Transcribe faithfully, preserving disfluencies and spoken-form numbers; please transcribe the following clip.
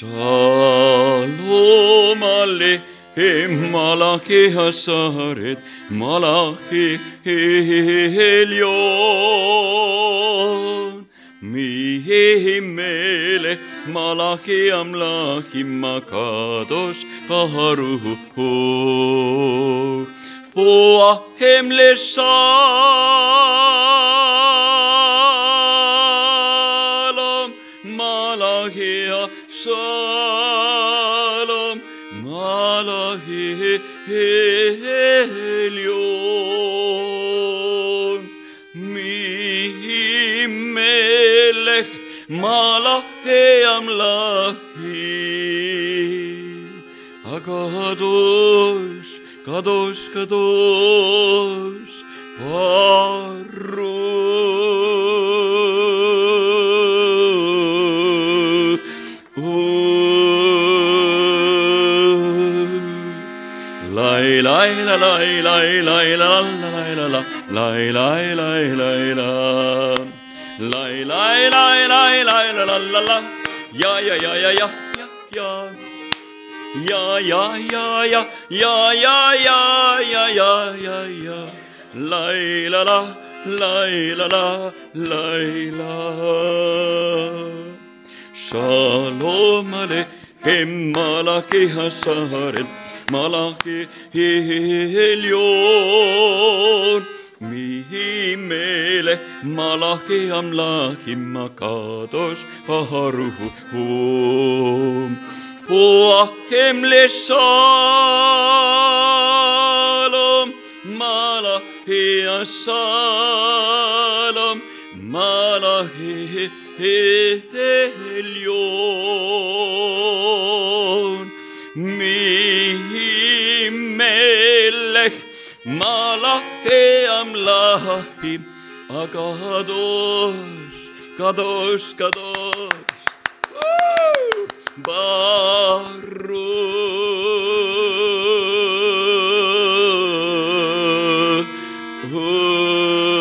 Shalom Aleichem Malachi Hasaret Malachi Elyon Mihimele Malachi Amlachim Akadosh Baruch Hu Poahem Leshalom Malachi Shalom Malachi Elyon Mihi Melech Malachi Amlachim HaKadosh Kadosh Kadosh Baruch Lai lai la lai lai lai la la lai la la lai lai lai lai la lai lai lai lai lai la la la la ya ya ya ya ya ya ya ya ya ya ya ya ya ya ya ya ya lai la la lai la la lai la Shalom Aleichem Malachi Hasaret Malachi Elyon Mihimele Malachi Amlachim Akadosh Baruch Hu Poahem Leshalom Malachi Shalom Malachi Elyon Mihi Melech Malachi Amlachim Akadosh Kadosh Kadosh Baruch